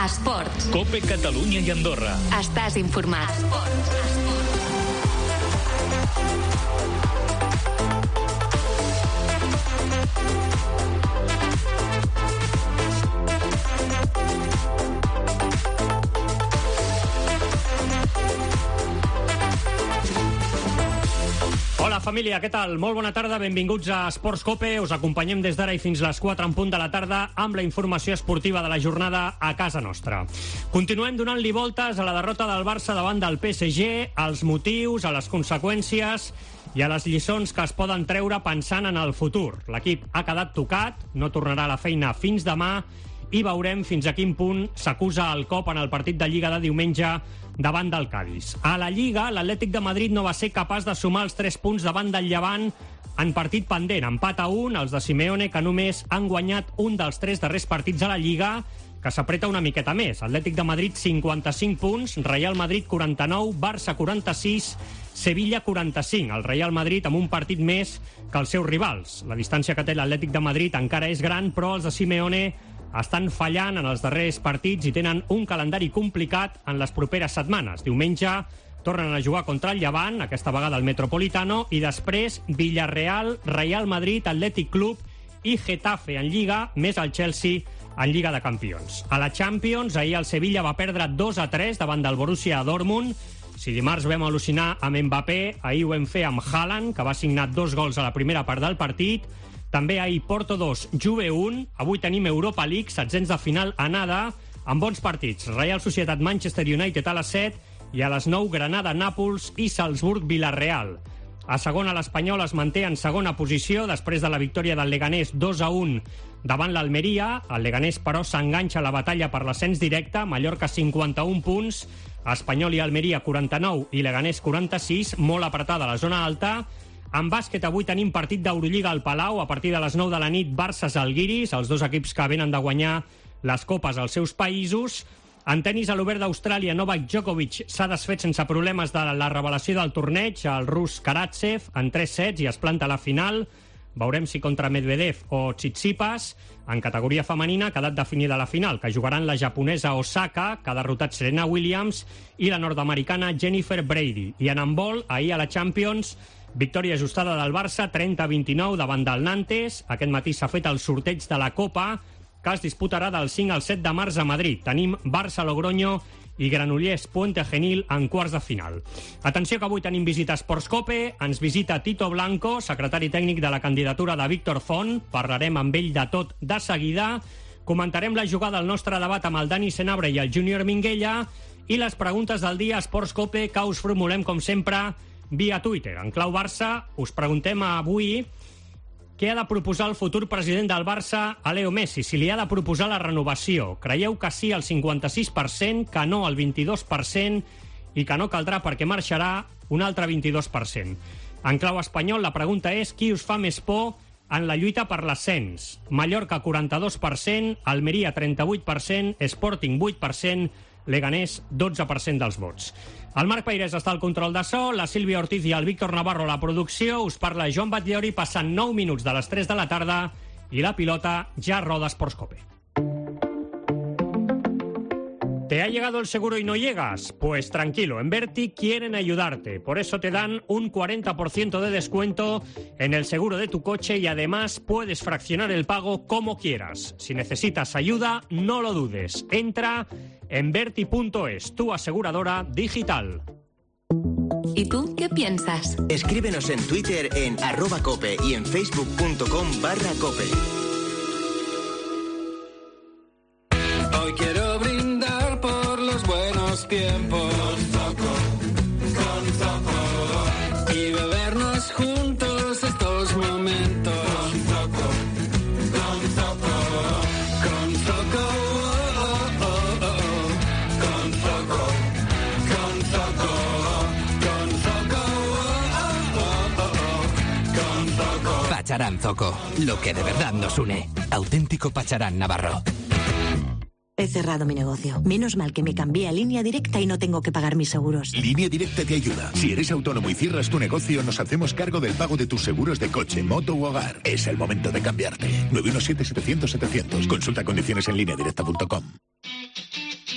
Esports. COPE Catalunya i Andorra. Estàs informat. Hola família, què tal? Molt bona tarda, benvinguts a Esports COPE. Us acompanyem des d'ara i fins les 4 en punt de la tarda amb la informació esportiva de la jornada a casa nostra. Continuem donant-li voltes a la derrota del Barça davant del PSG, als motius, a les conseqüències i a les lliçons que es poden treure pensant en el futur. L'equip ha quedat tocat, no tornarà a la feina fins demà i veurem fins a quin punt s'acusa el cop en el partit de Lliga de diumenge davant del Cádiz. A la Lliga, l'Atlètic de Madrid no va ser capaç de sumar els 3 punts davant del Llevant en partit pendent. Empat a 1, els de Simeone, que només han guanyat un dels 3 darrers partits a la Lliga, que s'apreta una miqueta més. Atlètic de Madrid, 55 punts, Real Madrid, 49, Barça, 46, Sevilla, 45. El Real Madrid amb un partit més que els seus rivals. La distància que té l'Atlètic de Madrid encara és gran, però els de Simeone estan fallant en els darrers partits i tenen un calendari complicat en les properes setmanes. Diumenge tornen a jugar contra el Llevant, aquesta vegada al Metropolitano, i després Villarreal, Real Madrid, Athletic Club i Getafe en Lliga, més el Chelsea en Lliga de Campions. A la Champions, ahir el Sevilla va perdre 2-3 davant del Borussia Dortmund. Si dimarts vam al·lucinar amb Mbappé, ahir ho vam fer amb Haaland, que va signar 2 gols a la primera part del partit. També ahir Porto 2, Juve 1. Avui tenim Europa League, setzents de final anada, amb bons partits. Real Societat Manchester United a les 7 i a les 9 Granada Nàpols i Salzburg Villarreal. A segona l'Espanyol es manté en segona posició després de la victòria del Leganés 2-1 davant l'Almeria. El Leganés, però, s'enganxa a la batalla per l'ascens directe. Mallorca 51 punts, Espanyol i Almeria 49 i Leganés 46. Molt apretada a la zona alta. En bàsquet avui tenim partit d'Eurolliga al Palau a partir de les 9 de la nit, Barça-Zalgiris, els dos equips que venen de guanyar les copes als seus països. En tenis, a l'Obert d'Austràlia, Novak Djokovic s'ha desfet sense problemes de la revelació del torneig, el rus Karatsev, en 3 sets i es planta a la final. Veurem si contra Medvedev o Tsitsipas. En categoria femenina ha quedat definida la final, que jugaran la japonesa Osaka, que ha derrotat Serena Williams, i la nord-americana Jennifer Brady. I en handbol, ahir a la Champions, victòria ajustada del Barça, 30-29 davant del Nantes. Aquest matí s'ha fet el sorteig de la Copa, que es disputarà del 5 al 7 de març a Madrid. Tenim Barça-Logroño i Granollers-Puente Genil en quarts de final. Atenció que avui tenim visita a Esports COPE, ens visita Tito Blanco, secretari tècnic de la candidatura de Víctor Font. Parlarem amb ell de tot de seguida. Comentarem la jugada al nostre debat amb el Dani Senabre i el Júnior Minguella i les preguntes del dia a Esports COPE que us formulem, com sempre, via Twitter. En clau Barça, us preguntem avui què ha de proposar el futur president del Barça a Leo Messi, si li ha de proposar la renovació. Creieu que sí al 56%, que no al 22% i que no caldrà perquè marxarà un altre 22%. En clau espanyol, la pregunta és qui us fa més por en la lluita per l'ascens. Mallorca, 42%, Almeria, 38%, Sporting, 8%, Leganés, 12% dels vots. El Marc Peirés està al control de so, la Sílvia Ortiz i el Víctor Navarro a la producció. Us parla Joan Batllori, passant 9 minuts de les 3 de la tarda i la pilota ja roda Esports COPE. ¿Te ha llegado el seguro y no llegas? Pues tranquilo, en Verti quieren ayudarte. Por eso te dan un 40% de descuento en el seguro de tu coche y además puedes fraccionar el pago como quieras. Si necesitas ayuda, no lo dudes. Entra en Verti.es, tu aseguradora digital. ¿Y tú qué piensas? Escríbenos en Twitter en @cope y en facebook.com/cope. Hoy quiero brindar por los buenos tiempos con Zoco y bebernos juntos estos momentos con Zoco, con Zoco, con Zoco, con Zoco, con Zoco. Pacharán Zoco, lo que de verdad nos une. Auténtico Pacharán Navarro. He cerrado mi negocio. Menos mal que me cambié a Línea Directa y no tengo que pagar mis seguros. Línea Directa te ayuda. Si eres autónomo y cierras tu negocio, nos hacemos cargo del pago de tus seguros de coche, moto u hogar. Es el momento de cambiarte. 917-700-700. Consulta condiciones en lineadirecta.com.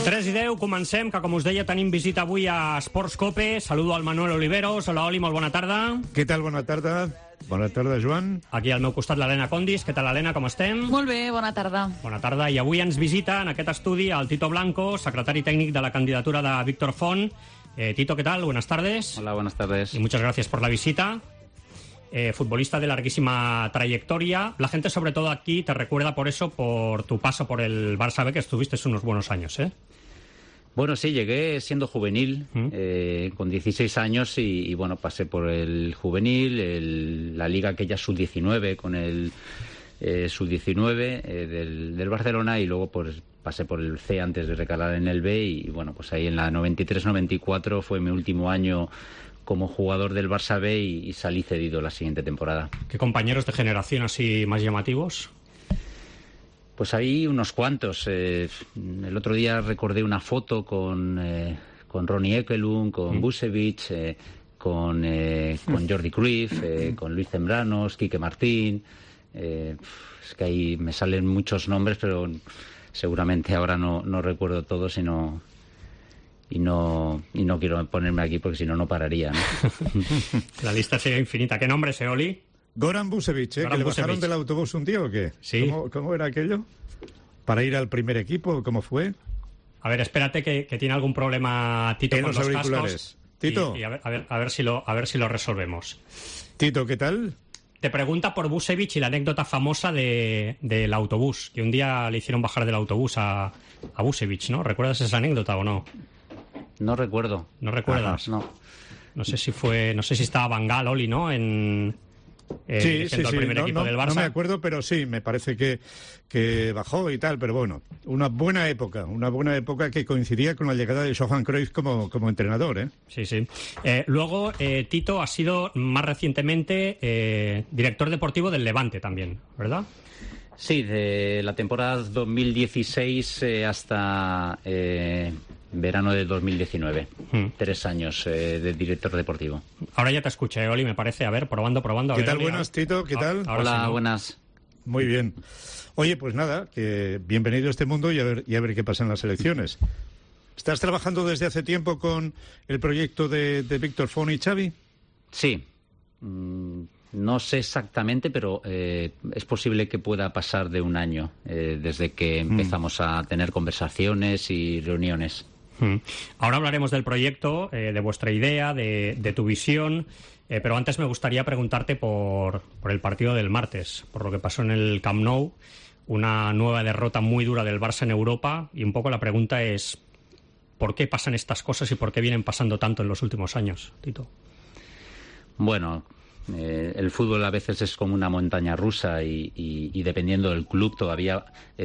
3:10, comencem, que com us deia tenim visita avui a Esports Cope. Saludo al Manuel Oliveros. Hola, Oli, molt bona tarda. Què tal, bona tarda? Bona tarda, Joan. Aquí al meu costat l'Helena Condis. Què tal, Helena, com estem? Molt bé, bona tarda. Bona tarda. I avui ens visita en aquest estudi el Tito Blanco, secretari tècnic de la candidatura de Víctor Font. Tito, ¿qué tal? Buenas tardes. Hola, buenas tardes. Y muchas gracias por la visita. Futbolista de larguísima trayectoria. La gente, sobre todo aquí, te recuerda por eso, por tu paso por el Barça B, que estuviste unos buenos años, ¿eh? Bueno, sí, llegué siendo juvenil, con 16 años y bueno, pasé por el juvenil, la liga aquella sub-19 con el sub-19 del Barcelona, y luego pues pasé por el C antes de recalar en el B, y bueno, pues ahí en la 93-94 fue mi último año como jugador del Barça B y salí cedido la siguiente temporada. ¿Qué compañeros de generación así más llamativos? Pues hay unos cuantos. El otro día recordé una foto con Ronnie Ekelund, con Busevich, con Jordi Cruyff, con Luis Zembranos, Quique Martín. Es que ahí me salen muchos nombres, pero seguramente ahora no recuerdo todos y no quiero ponerme aquí porque si no, no pararía, ¿no? La lista sería infinita. ¿Qué nombre es, Oli? Goran Busevich, Goran ¿que le Busevich. bajaron del autobús un día o qué? Sí. ¿Cómo era aquello? ¿Para ir al primer equipo? ¿Cómo fue? A ver, espérate que tiene algún problema Tito En con los los auriculares. cascos. Tito. Y a ver si lo resolvemos. Tito, ¿qué tal? Te pregunta por Busevich y la anécdota famosa del autobús, que un día le hicieron bajar del autobús a Busevich, ¿no? ¿Recuerdas esa anécdota o no? No recuerdo. ¿No recuerdas? Ajá, no. No sé si estaba Van Gaal, Oli, ¿no? Dirigiendo al primer equipo del Barça. No me acuerdo, pero sí, me parece que bajó y tal, pero bueno, una buena época que coincidía con la llegada de Johan Cruyff como entrenador, ¿eh? Sí, sí. Luego, Tito ha sido más recientemente director deportivo del Levante también, ¿verdad? Sí, de la temporada 2016 hasta verano de 2019. 3 años de director deportivo. Ahora ya te escuché, Oli, me parece. A ver, probando. ¿Qué tal? Buenas, Tito, ¿qué tal? Hola, sí, ¿no? buenas. Muy bien. Oye, pues nada, que bienvenido a este mundo y a ver qué pasa en las elecciones. ¿Estás trabajando desde hace tiempo con el proyecto de Víctor Font y Xavi? Sí. No sé exactamente, pero es posible que pueda pasar de un año desde que empezamos a tener conversaciones y reuniones. Ahora hablaremos del proyecto, de vuestra idea, de tu visión, pero antes me gustaría preguntarte por el partido del martes, por lo que pasó en el Camp Nou, una nueva derrota muy dura del Barça en Europa, y un poco la pregunta es ¿por qué pasan estas cosas y por qué vienen pasando tanto en los últimos años, Tito? Bueno, el fútbol a veces es como una montaña rusa y dependiendo del club todavía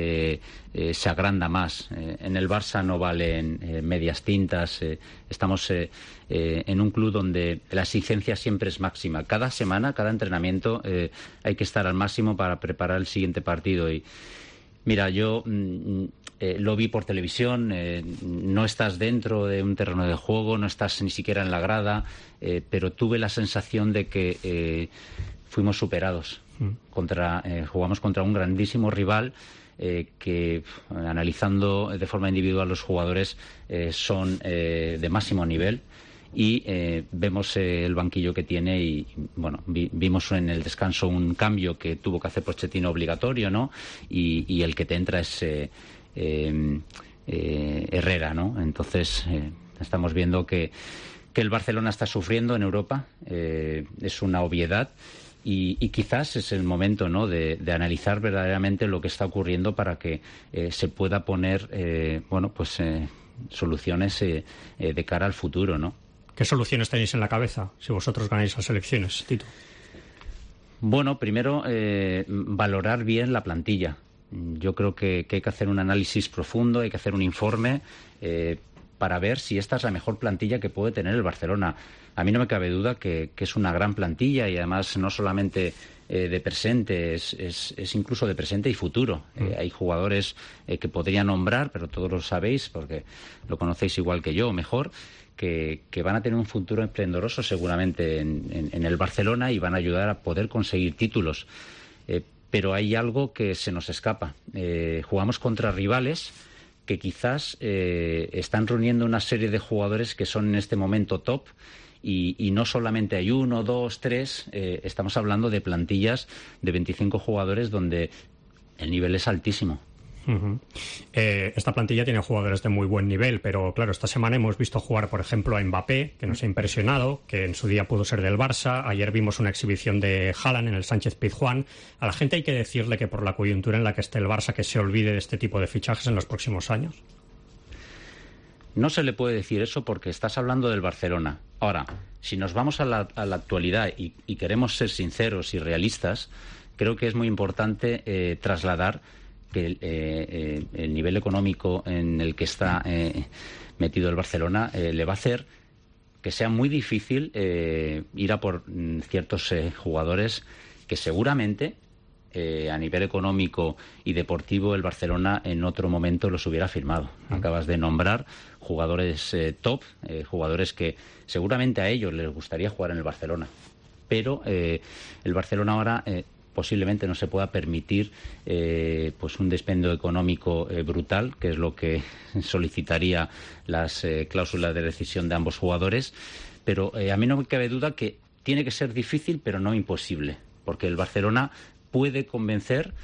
se agranda más. En el Barça no valen medias tintas. Estamos en un club donde la exigencia siempre es máxima. Cada semana, cada entrenamiento hay que estar al máximo para preparar el siguiente partido. Y mira, yo lo vi por televisión, no estás dentro de un terreno de juego, no estás ni siquiera en la grada, pero tuve la sensación de que fuimos superados. Jugamos contra un grandísimo rival que, analizando de forma individual los jugadores, son de máximo nivel. Y vemos el banquillo que tiene y bueno, vimos en el descanso un cambio que tuvo que hacer Pochettino obligatorio, ¿no? Y el que te entra es Herrera, ¿no? Entonces estamos viendo que el Barcelona está sufriendo en Europa, es una obviedad. Y quizás es el momento, ¿no?, de analizar verdaderamente lo que está ocurriendo para que se pueda poner soluciones de cara al futuro, ¿no? ¿Qué soluciones tenéis en la cabeza si vosotros ganáis las elecciones, Tito? Bueno, primero, valorar bien la plantilla. Yo creo que hay que hacer un análisis profundo, hay que hacer un informe para ver si esta es la mejor plantilla que puede tener el Barcelona. A mí no me cabe duda que es una gran plantilla y además no solamente de presente, es incluso de presente y futuro. Hay jugadores que podría nombrar, pero todos lo sabéis porque lo conocéis igual que yo, o mejor, que van a tener un futuro esplendoroso seguramente en el Barcelona y van a ayudar a poder conseguir títulos. Pero hay algo que se nos escapa. Jugamos contra rivales que quizás están reuniendo una serie de jugadores que son en este momento top. Y no solamente hay 1, 2, 3, estamos hablando de plantillas de 25 jugadores donde el nivel es altísimo. Esta plantilla tiene jugadores de muy buen nivel, pero claro, esta semana hemos visto jugar, por ejemplo, a Mbappé, que nos ha impresionado, que en su día pudo ser del Barça. Ayer vimos una exhibición de Haaland en el Sánchez-Pizjuán. A la gente hay que decirle que por la coyuntura en la que esté el Barça, que se olvide de este tipo de fichajes en los próximos años. No se le puede decir eso porque estás hablando del Barcelona. Ahora, si nos vamos a la actualidad y queremos ser sinceros y realistas, creo que es muy importante trasladar que el nivel económico en el que está metido el Barcelona le va a hacer que sea muy difícil ir a por ciertos jugadores que seguramente a nivel económico y deportivo el Barcelona en otro momento los hubiera firmado. Acabas de nombrar jugadores top, jugadores que seguramente a ellos les gustaría jugar en el Barcelona, pero el Barcelona ahora posiblemente no se pueda permitir pues un despendio económico brutal, que es lo que solicitaría las cláusulas de rescisión de ambos jugadores, pero a mí no me cabe duda que tiene que ser difícil, pero no imposible, porque el Barcelona puede convencer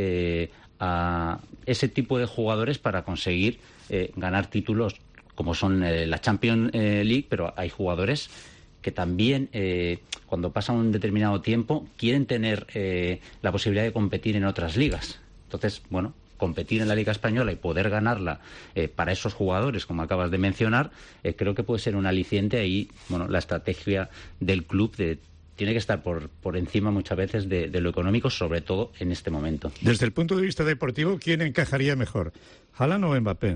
a ese tipo de jugadores para conseguir ganar títulos como son la Champions League, pero hay jugadores que también, cuando pasa un determinado tiempo, quieren tener la posibilidad de competir en otras ligas. Entonces, bueno, competir en la Liga Española y poder ganarla para esos jugadores, como acabas de mencionar, creo que puede ser un aliciente ahí. Bueno, la estrategia del club tiene que estar por encima muchas veces de lo económico, sobre todo en este momento. Desde el punto de vista deportivo, ¿quién encajaría mejor? ¿Haaland o Mbappé?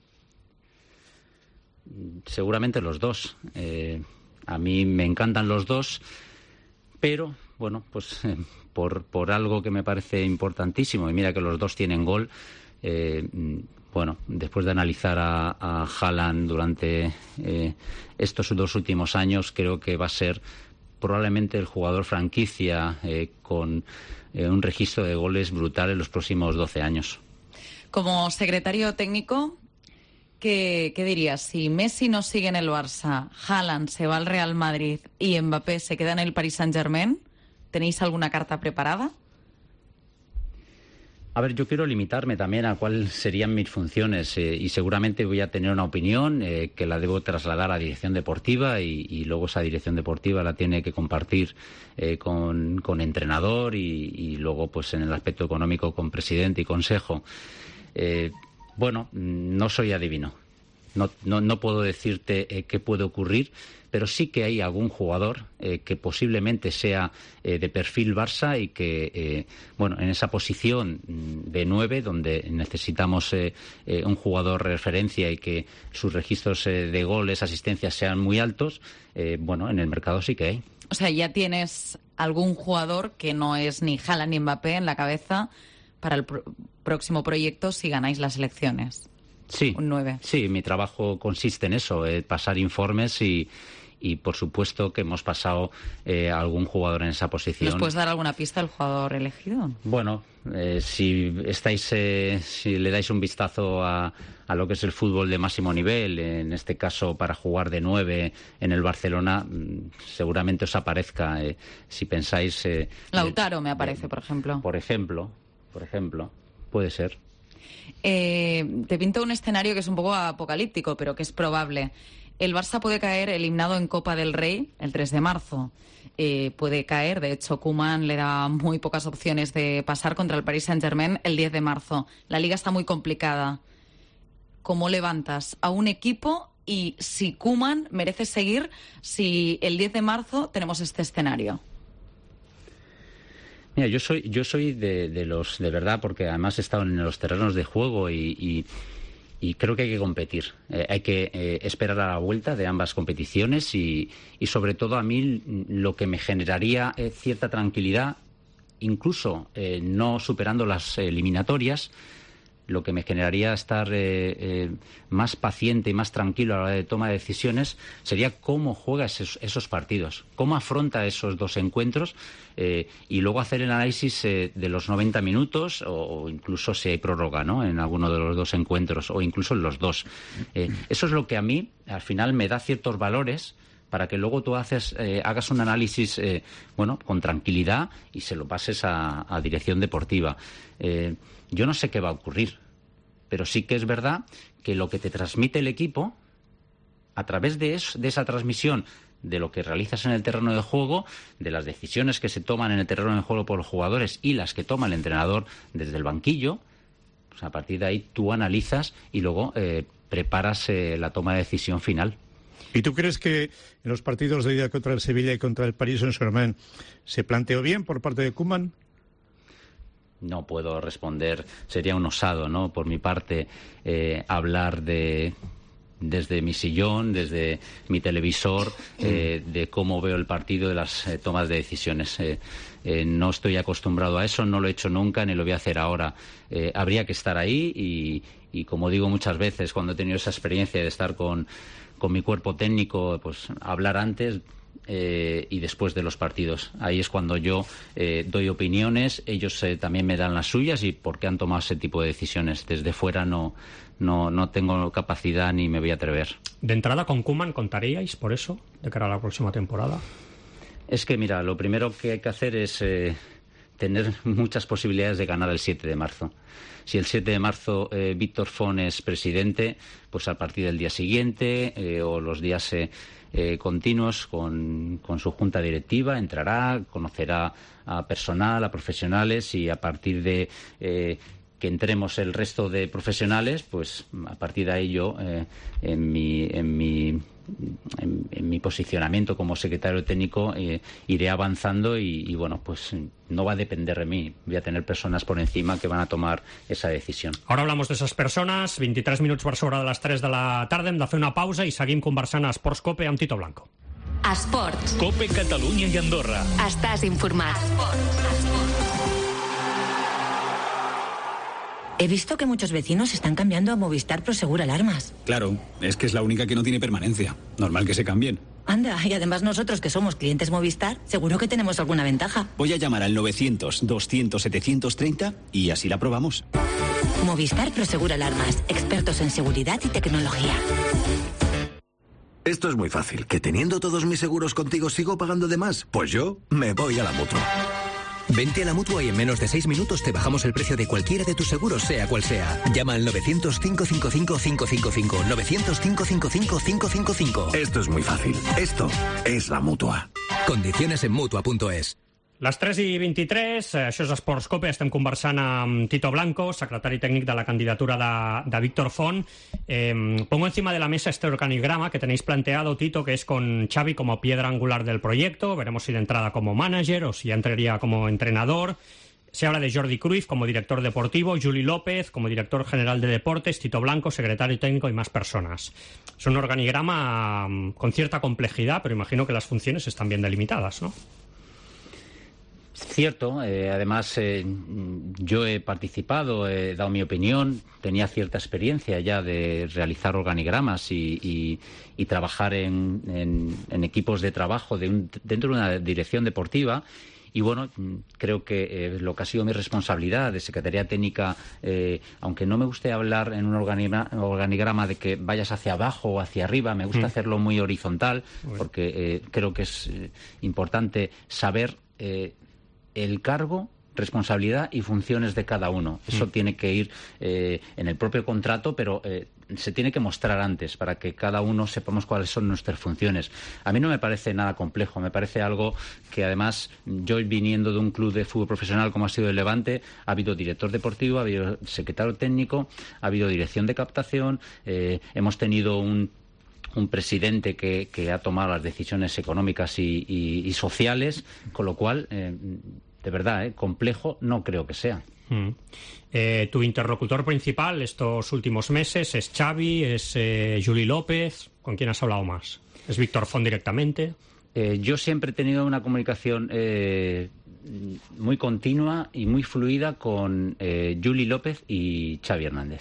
Seguramente los dos. A mí me encantan los dos, pero bueno, pues por algo que me parece importantísimo, y mira que los dos tienen gol, bueno, después de analizar a Haaland durante estos 2 últimos años, creo que va a ser probablemente el jugador franquicia con un registro de goles brutal en los próximos 12 años. Como secretario técnico, ¿qué dirías? Si Messi no sigue en el Barça, Haaland se va al Real Madrid y Mbappé se queda en el Paris Saint-Germain, ¿tenéis alguna carta preparada? A ver, yo quiero limitarme también a cuáles serían mis funciones y seguramente voy a tener una opinión que la debo trasladar a dirección deportiva y luego esa dirección deportiva la tiene que compartir con entrenador y luego pues en el aspecto económico con presidente y consejo. Bueno, no soy adivino. No puedo decirte qué puede ocurrir, pero sí que hay algún jugador que posiblemente sea de perfil Barça y que, bueno, en esa posición de 9, donde necesitamos un jugador referencia y que sus registros de goles, asistencias sean muy altos, bueno, en el mercado sí que hay. O sea, ya tienes algún jugador que no es ni Haaland ni Mbappé en la cabeza para el próximo proyecto si ganáis las elecciones. Sí, un 9. Sí, mi trabajo consiste en eso, pasar informes y por supuesto que hemos pasado a algún jugador en esa posición. ¿Nos puedes dar alguna pista del jugador elegido? Bueno, si le dais un vistazo a lo que es el fútbol de máximo nivel, en este caso para jugar de 9 en el Barcelona, seguramente os aparezca, si pensáis... Lautaro me aparece, por ejemplo. Por ejemplo, puede ser. Te pinto un escenario que es un poco apocalíptico, pero que es probable. El Barça puede caer eliminado en Copa del Rey el 3 de marzo. Puede caer, de hecho, Koeman le da muy pocas opciones de pasar contra el Paris Saint-Germain el 10 de marzo. La liga está muy complicada. ¿Cómo levantas a un equipo y si Koeman merece seguir si el 10 de marzo tenemos este escenario? Mira, yo soy de los, de verdad, porque además he estado en los terrenos de juego y creo que hay que competir. Hay que esperar a la vuelta de ambas competiciones y sobre todo a mí lo que me generaría cierta tranquilidad, incluso no superando las eliminatorias, lo que me generaría estar más paciente y más tranquilo a la hora de toma de decisiones sería cómo juega esos partidos, cómo afronta esos dos encuentros y luego hacer el análisis de los 90 minutos o incluso si hay prórroga, ¿no?, en alguno de los dos encuentros o incluso en los dos. Eso es lo que a mí al final me da ciertos valores para que luego tú hagas un análisis con tranquilidad y se lo pases a dirección deportiva. Yo no sé qué va a ocurrir, pero sí que es verdad que lo que te transmite el equipo, a través de esa transmisión de lo que realizas en el terreno de juego, de las decisiones que se toman en el terreno de juego por los jugadores y las que toma el entrenador desde el banquillo, pues a partir de ahí tú analizas y luego preparas la toma de decisión final. ¿Y tú crees que en los partidos de ida contra el Sevilla y contra el Paris Saint-Germain se planteó bien por parte de Koeman? No puedo responder, sería un osado, ¿no?, por mi parte, hablar desde mi sillón, desde mi televisor, de cómo veo el partido, de las tomas de decisiones. No estoy acostumbrado a eso, no lo he hecho nunca ni lo voy a hacer ahora. Habría que estar ahí y como digo muchas veces, cuando he tenido esa experiencia de estar con mi cuerpo técnico, pues hablar antes y después de los partidos. Ahí es cuando yo doy opiniones, ellos también me dan las suyas y por qué han tomado ese tipo de decisiones. Desde fuera no tengo capacidad ni me voy a atrever. ¿De entrada con Koeman contaríais por eso, de cara a la próxima temporada? Es que mira, lo primero que hay que hacer es tener muchas posibilidades de ganar el 7 de marzo. Si el 7 de marzo Víctor Font es presidente, pues a partir del día siguiente o los días continuos con su junta directiva entrará, conocerá a personal, a profesionales y a partir de que entremos el resto de profesionales, pues a partir de ahí yo en mi posicionamiento como secretario técnico iré avanzando y bueno, pues no va a depender de mí, voy a tener personas por encima que van a tomar esa decisión. Ahora hablamos de esas personas, 23 minuts per sobre de les 3 de la tarda, hem de fer una pausa i seguim conversant a Esports Cope amb Tito Blanco. Esports. Cope Catalunya i Andorra. Estàs informat. He visto que muchos vecinos están cambiando a Movistar Prosegur Alarmas. Claro, es que es la única que no tiene permanencia. Normal que se cambien. Anda, y además nosotros que somos clientes Movistar, seguro que tenemos alguna ventaja. Voy a llamar al 900-200-730 y así la probamos. Movistar Prosegur Alarmas, expertos en seguridad y tecnología. Esto es muy fácil. ¿Que teniendo todos mis seguros contigo sigo pagando de más? Pues yo me voy a la Mutua. Vente a la Mutua y en menos de 6 minutos te bajamos el precio de cualquiera de tus seguros, sea cual sea. Llama al 900-555-555. 900-555-555. Esto es muy fácil. Esto es la Mutua. Condiciones en Mutua.es. Les 3:23, això és Esports Cope, estem conversant amb Tito Blanco, secretari tècnic de la candidatura de Víctor Font. Pongo encima de la mesa este organigrama que tenéis planteado, Tito, que es con Xavi como piedra angular del proyecto. Veremos si de entrada como manager o si ya entraría como entrenador. Se habla de Jordi Cruyff como director deportivo, Juli López como director general de deportes, Tito Blanco, secretario técnico y más personas. Es un organigrama con cierta complejidad, pero imagino que las funciones están bien delimitadas, ¿no? Cierto, además yo he participado, he dado mi opinión, tenía cierta experiencia ya de realizar organigramas y trabajar en equipos de trabajo dentro de una dirección deportiva. Y bueno, creo que lo que ha sido mi responsabilidad de Secretaría Técnica, aunque no me guste hablar en un organigrama de que vayas hacia abajo o hacia arriba, me gusta hacerlo muy horizontal, porque creo que es importante saber el cargo, responsabilidad y funciones de cada uno. Eso tiene que ir en el propio contrato, pero se tiene que mostrar antes para que cada uno sepamos cuáles son nuestras funciones. A mí no me parece nada complejo, me parece algo que además yo viniendo de un club de fútbol profesional como ha sido el Levante, ha habido director deportivo, ha habido secretario técnico, ha habido dirección de captación, hemos tenido un presidente que ha tomado las decisiones económicas y sociales, con lo cual, de verdad, complejo no creo que sea. Tu interlocutor principal estos últimos meses es Xavi, es Juli López. ¿Con quién has hablado más? ¿Es Víctor Font directamente? Yo siempre he tenido una comunicación muy continua y muy fluida con Juli López y Xavi Hernández.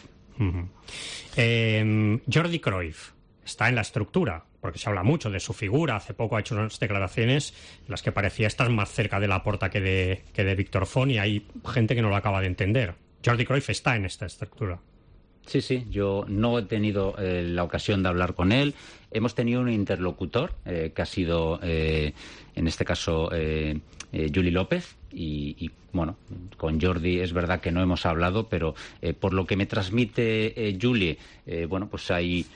Jordi Cruyff está en la estructura, porque se habla mucho de su figura. Hace poco ha hecho unas declaraciones en las que parecía estar más cerca de Laporta que de Víctor Font, y hay gente que no lo acaba de entender. Jordi Cruyff está en esta estructura. Sí, yo no he tenido la ocasión de hablar con él. Hemos tenido un interlocutor que ha sido, en este caso, Juli López. Y bueno, con Jordi es verdad que no hemos hablado, pero por lo que me transmite Juli, bueno, pues hay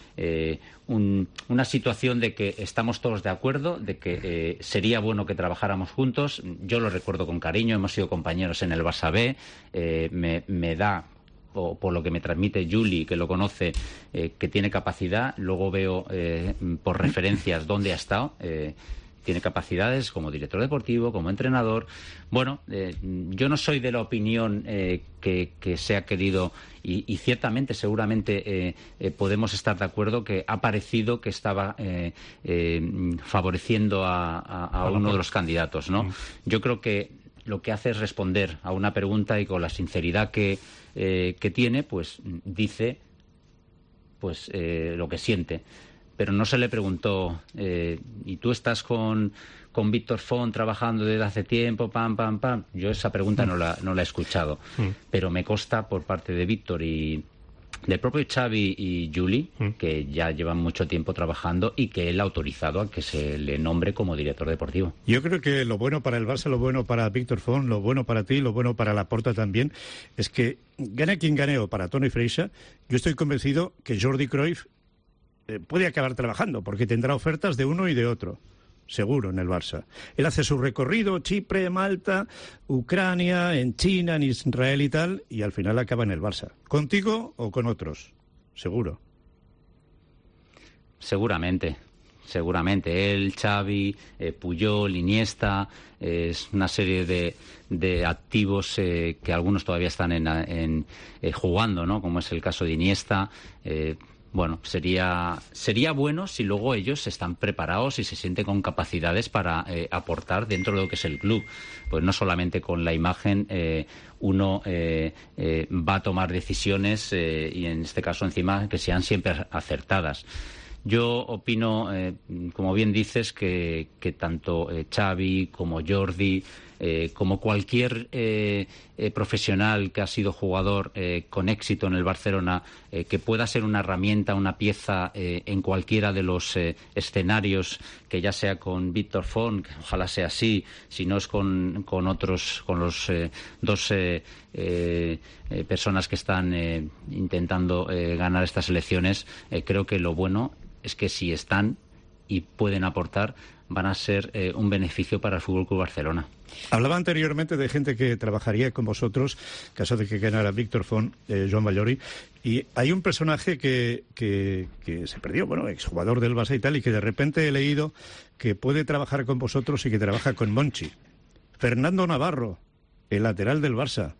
una situación de que estamos todos de acuerdo, de que sería bueno que trabajáramos juntos. Yo lo recuerdo con cariño, hemos sido compañeros en el Barça B. Me da, por lo que me transmite Juli, que lo conoce, que tiene capacidad. Luego veo por referencias dónde ha estado. Tiene capacidades como director deportivo, como entrenador. Bueno, yo no soy de la opinión que se ha querido, y ciertamente, seguramente podemos estar de acuerdo que ha parecido que estaba favoreciendo a uno de los candidatos, ¿no? Yo creo que lo que hace es responder a una pregunta, y con la sinceridad que tiene, pues dice pues lo que siente. Pero no se le preguntó, ¿y tú estás con Víctor Font trabajando desde hace tiempo? Pam. Yo esa pregunta no la he escuchado. Pero me consta por parte de Víctor y del propio Xavi y Juli, que ya llevan mucho tiempo trabajando, y que él ha autorizado a que se le nombre como director deportivo. Yo creo que lo bueno para el Barça, lo bueno para Víctor Font, lo bueno para ti, lo bueno para Laporta también, es que gane quien gane, o para Toni Freixa, yo estoy convencido que Jordi Cruyff puede acabar trabajando, porque tendrá ofertas de uno y de otro, seguro, en el Barça. Él hace su recorrido, Chipre, Malta, Ucrania, en China, en Israel y tal, y al final acaba en el Barça. ¿Contigo o con otros? Seguro. Seguramente. Él, Xavi, Puyol, Iniesta, es una serie de activos que algunos todavía están jugando, ¿no? Como es el caso de Iniesta. Bueno, sería bueno si luego ellos están preparados y se sienten con capacidades para aportar dentro de lo que es el club. Pues no solamente con la imagen uno va a tomar decisiones, y en este caso encima que sean siempre acertadas. Yo opino, como bien dices, que tanto Xavi como Jordi, como cualquier profesional que ha sido jugador con éxito en el Barcelona, que pueda ser una herramienta, una pieza en cualquiera de los escenarios, que ya sea con Víctor Font, que ojalá sea así, si no es con otros, con los dos personas que están intentando ganar estas elecciones. Creo que lo bueno es que si están y pueden aportar, van a ser un beneficio para el Fútbol Club Barcelona. Hablaba anteriormente de gente que trabajaría con vosotros, en caso de que ganara Víctor Font, Joan Vallori, y hay un personaje que se perdió, bueno, exjugador del Barça y tal, y que de repente he leído que puede trabajar con vosotros y que trabaja con Monchi. Fernando Navarro, el lateral del Barça.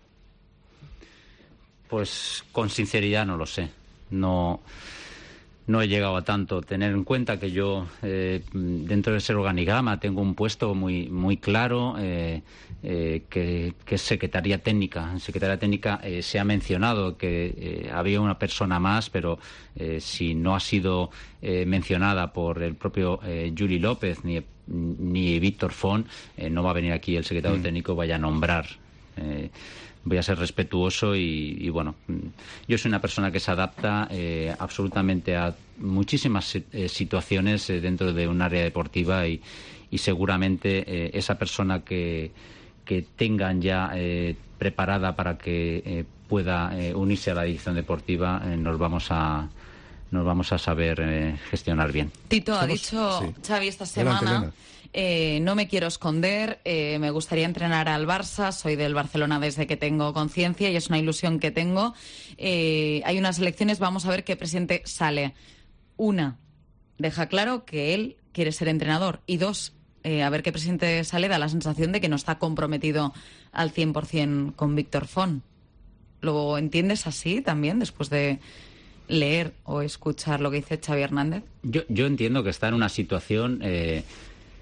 Pues con sinceridad no lo sé. No he llegado a tanto. Tener en cuenta que yo, dentro de ese organigrama, tengo un puesto muy claro, que es Secretaría Técnica. En Secretaría Técnica se ha mencionado que había una persona más, pero si no ha sido mencionada por el propio Juli López ni Víctor Font, no va a venir aquí el secretario técnico, vaya a nombrar. Voy a ser respetuoso y bueno, yo soy una persona que se adapta absolutamente a muchísimas situaciones dentro de un área deportiva, y seguramente esa persona que tengan ya preparada para que pueda unirse a la dirección deportiva, nos vamos a saber gestionar bien. Tito, ha dicho Xavi esta semana... no me quiero esconder, me gustaría entrenar al Barça, soy del Barcelona desde que tengo conciencia y es una ilusión que tengo. Hay unas elecciones, vamos a ver qué presidente sale. Una, deja claro que él quiere ser entrenador, y dos, a ver qué presidente sale, da la sensación de que no está comprometido al 100% con Víctor Font. ¿Lo entiendes así también, después de leer o escuchar lo que dice Xavi Hernández? Yo entiendo que está en una situación...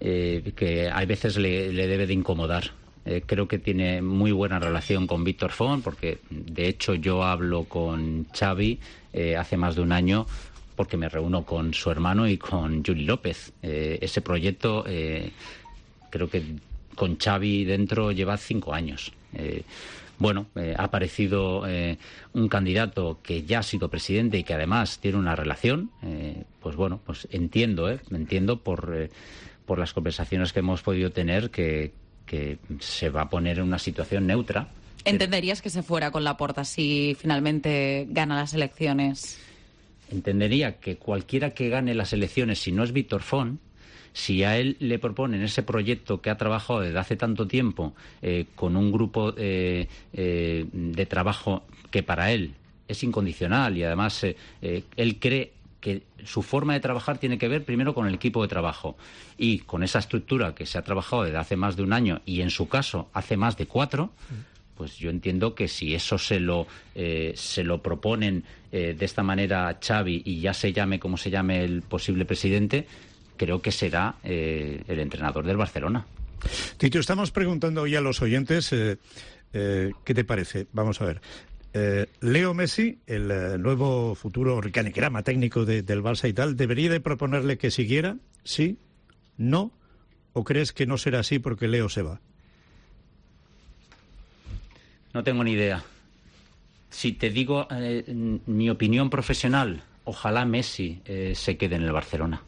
que a veces le debe de incomodar. Creo que tiene muy buena relación con Víctor Font, porque de hecho yo hablo con Xavi hace más de un año, porque me reúno con su hermano y con Juli López. Ese proyecto creo que con Xavi dentro lleva 5 años. Ha aparecido un candidato que ya ha sido presidente y que además tiene una relación, pues entiendo por las conversaciones que hemos podido tener que se va a poner en una situación neutra. ¿Entenderías que se fuera con Laporta si finalmente gana las elecciones? Entendería que cualquiera que gane las elecciones, si no es Víctor Font, si a él le proponen ese proyecto que ha trabajado desde hace tanto tiempo con un grupo de trabajo que para él es incondicional y además él cree que su forma de trabajar tiene que ver primero con el equipo de trabajo y con esa estructura que se ha trabajado desde hace más de un año y en su caso hace más de 4, pues yo entiendo que si eso se lo proponen de esta manera Xavi y ya se llame como se llame el posible presidente, creo que será el entrenador del Barcelona. Tito, estamos preguntando hoy a los oyentes ¿qué te parece? Vamos a ver. Leo Messi, el nuevo futuro organigrama técnico del Barça y tal, ¿debería de proponerle que siguiera? ¿Sí? ¿No? ¿O crees que no será así porque Leo se va? No tengo ni idea. Si te digo mi opinión profesional, ojalá Messi se quede en el Barcelona.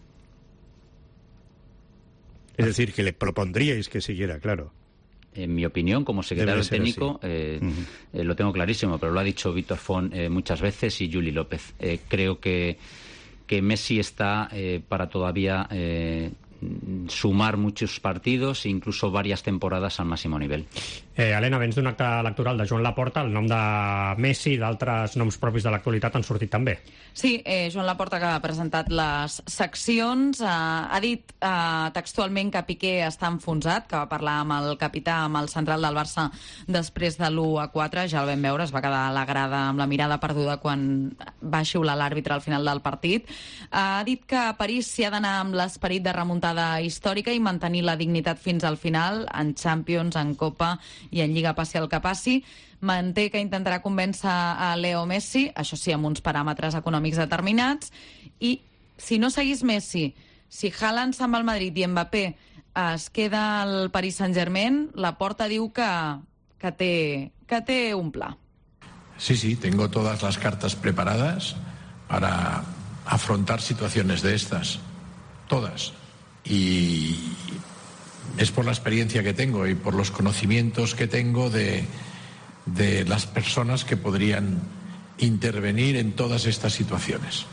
Es decir, que le propondríais que siguiera, claro. En mi opinión, como secretario técnico, lo tengo clarísimo, pero lo ha dicho Víctor Font muchas veces y Juli López. Creo que Messi está para todavía sumar muchos partidos e incluso varias temporadas al máximo nivel. Helena, vens d'un acte electoral de Joan Laporta, el nom de Messi i d'altres noms propis de l'actualitat han sortit també. Sí, Joan Laporta, que ha presentat les seccions, ha dit textualment que Piqué està enfonsat, que va parlar amb el capità, amb el central del Barça després de l'1-4, ja el vam veure, es va quedar a la grada amb la mirada perduda quan va xiular l'àrbitre al final del partit. Ha dit que a París s'hi ha d'anar amb l'esperit de remuntada històrica i mantenir la dignitat fins al final, en Champions, en Copa i en Lliga passi el que passi. Manté que intentarà convèncer a Leo Messi, això sí, amb uns paràmetres econòmics determinats, i si no seguís Messi, si Haaland se'n va al Madrid i Mbappé es queda al Paris Saint-Germain, Laporta diu que té un pla. Sí, tengo todas las cartas preparadas para afrontar situaciones de estas, todas. Y es por la experiencia que tengo y por los conocimientos que tengo de las personas que podrían intervenir en todas estas situaciones.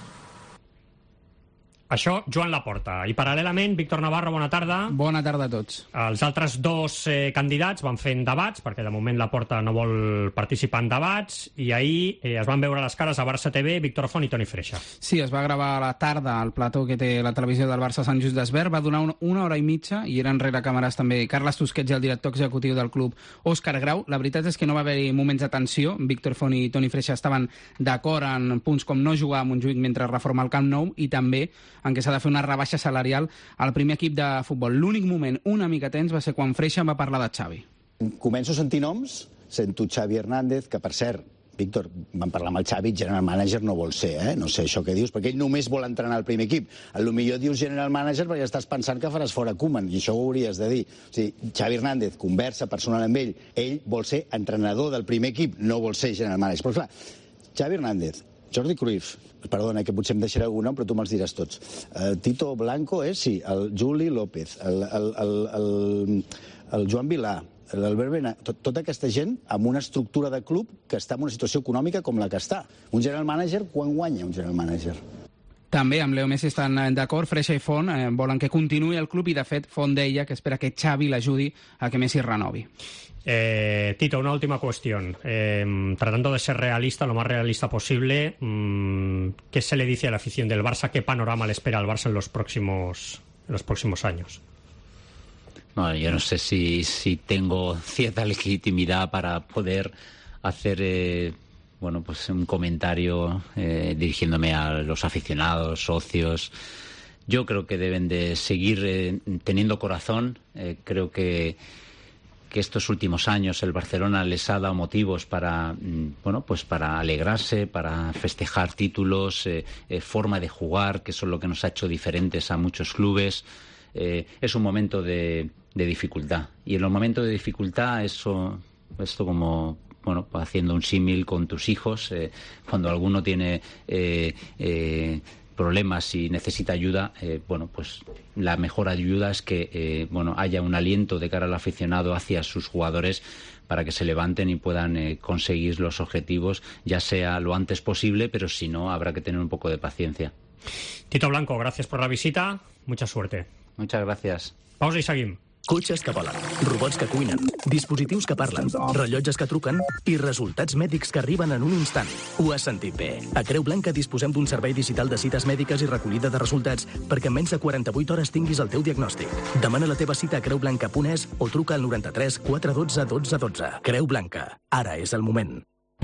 Això, Joan Laporta. I paral·lelament, Víctor Navarro, bona tarda. Bona tarda a tots. Els altres dos candidats van fent debats, perquè de moment Laporta no vol participar en debats, i ahir es van veure les cares a Barça TV, Víctor Font i Toni Freixa. Sí, es va gravar a la tarda al plató que té la televisió del Barça Sant Just d'Esvern, va donar una hora i mitja, i eren rere càmeres també Carles Tusquets i el director executiu del club, Òscar Grau. La veritat és que no va haver-hi moments de tensió. Víctor Font i Toni Freixa estaven d'acord en punts com no jugar a Montjuïc mentre reforma el Camp Nou i també en què s'ha de fer una rebaixa salarial al primer equip de futbol. L'únic moment una mica tens va ser quan Freixa va parlar de Xavi. Començo a sentir noms, sento Xavi Hernández, que per cert, Víctor, vam parlar amb el Xavi, general manager no vol ser, no sé això que dius, perquè ell només vol entrenar al primer equip. A lo millor dius general manager perquè estàs pensant que faràs fora Koeman, i això ho hauries de dir. O sigui, Xavi Hernández conversa personal amb ell vol ser entrenador del primer equip, no vol ser general manager. Però clar, Xavi Hernández, Jordi Cruyff, perdona, que potser em deixaré algun nom, però tu me'ls diràs tots. Tito Blanco, sí, el Juli López, el Joan Vilà, l'Albert Bena, tota aquesta gent amb una estructura de club que està en una situació econòmica com la que està. Un general manager, quan guanya un general manager? També amb Leo Messi estan d'acord. Freixa i Font volen que continuï el club i, de fet, Font deia que espera que Xavi l'ajudi a que Messi renovi. Tito, una última cuestión. Tratando de ser realista, lo más realista posible, ¿qué se le dice a la afición del Barça? ¿Qué panorama le espera al Barça en los próximos años? No, yo no sé si tengo cierta legitimidad para poder hacer pues un comentario dirigiéndome a los aficionados, socios. Yo creo que deben de seguir teniendo corazón. Creo que estos últimos años el Barcelona les ha dado motivos para, pues para alegrarse, para festejar títulos, forma de jugar, que eso es lo que nos ha hecho diferentes a muchos clubes. Es un momento de dificultad. Y en los momentos de dificultad, esto como, haciendo un símil con tus hijos, cuando alguno tiene problemas y necesita ayuda, pues la mejor ayuda es que haya un aliento de cara al aficionado hacia sus jugadores para que se levanten y puedan conseguir los objetivos, ya sea lo antes posible, pero si no, habrá que tener un poco de paciencia. Tito Blanco, gracias por la visita, mucha suerte. Muchas gracias. Pausa i seguim. Cotxes que volen, robots que cuinen, dispositius que parlen, rellotges que truquen i resultats mèdics que arriben en un instant. Ho has sentit bé. A Creu Blanca disposem d'un servei digital de cites mèdiques i recollida de resultats perquè en menys de 48 hores tinguis el teu diagnòstic. Demana la teva cita a creublanca.es o truca al 93 412 12 12. Creu Blanca. Ara és el moment.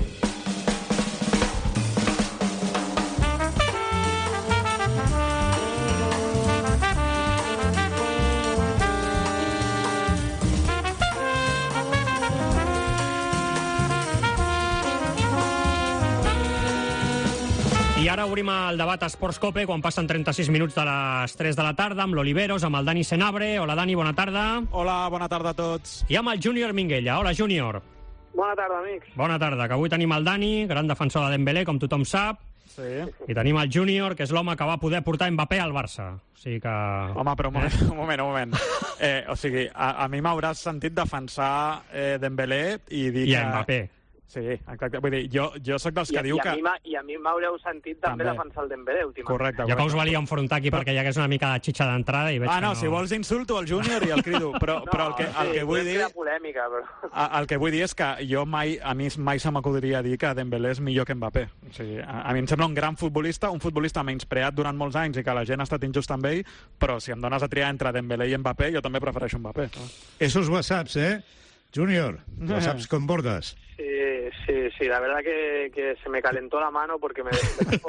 I ara obrim el debat a Esports Cope quan passen 36 minuts de les 3 de la tarda amb l'Oliveros, amb el Dani Senabre. Hola, Dani, bona tarda. Hola, bona tarda a tots. I amb el Júnior Minguella. Hola, Júnior. Bona tarda, amics. Bona tarda, que avui tenim el Dani, gran defensor de Dembélé, com tothom sap. Sí. I tenim el Júnior, que és l'home que va poder portar Mbappé al Barça. O sigui que... Home, però un moment. O sigui, a mi m'hauràs sentit defensar Dembélé i dir que... I Mbappé. Sí, exacte. Vull dir, jo sóc dels que diu que... I a mi m'haureu sentit també defensar el Dembélé últimament. Correcte. Jo que us valia enfrontar aquí perquè hi hagués una mica de xitxa d'entrada i veig que no... si vols insulto el Júnior i el crido, però el que vull dir... polèmica, però... El que vull dir és que a mi mai se m'acudiria dir que Dembélé és millor que Mbappé. O sigui, a mi em sembla un gran futbolista, un futbolista menyspreat durant molts anys i que la gent ha estat injusta amb ell, però si em dones a triar entre Dembélé i Mbappé, jo també prefereixo Mbappé. Esos WhatsApps, Junior, WhatsApps con bordas. Sí, la verdad que se me calentó la mano porque me desperté